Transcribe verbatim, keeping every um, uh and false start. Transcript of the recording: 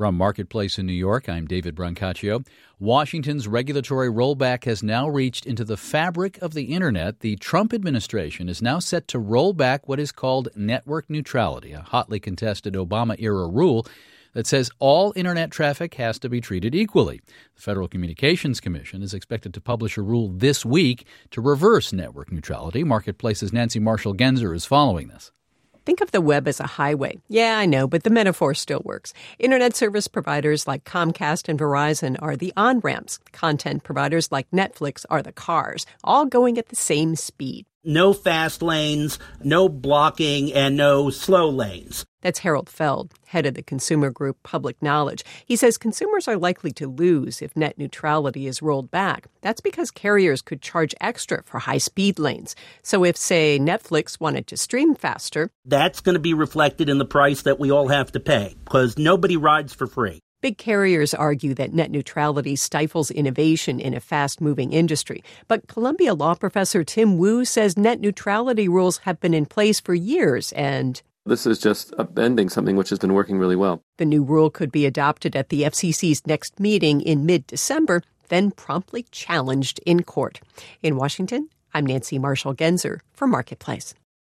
From Marketplace in New York, I'm David Brancaccio. Washington's regulatory rollback has now reached into the fabric of the Internet. The Trump administration is now set to roll back what is called network neutrality, a hotly contested Obama-era rule that says all Internet traffic has to be treated equally. The Federal Communications Commission is expected to publish a rule this week to reverse network neutrality. Marketplace's Nancy Marshall-Genzer is following this. Think of the web as a highway. Yeah, I know, but the metaphor still works. Internet service providers like Comcast and Verizon are the on-ramps. Content providers like Netflix are the cars, all going at the same speed. No fast lanes, no blocking, and no slow lanes. That's Harold Feld, head of the consumer group Public Knowledge. He says consumers are likely to lose if net neutrality is rolled back. That's because carriers could charge extra for high-speed lanes. So if, say, Netflix wanted to stream faster, that's going to be reflected in the price that we all have to pay, because nobody rides for free. Big carriers argue that net neutrality stifles innovation in a fast-moving industry. But Columbia law professor Tim Wu says net neutrality rules have been in place for years and this is just upending something which has been working really well. The new rule could be adopted at the F C C's next meeting in mid-December, then promptly challenged in court. In Washington, I'm Nancy Marshall-Genzer for Marketplace.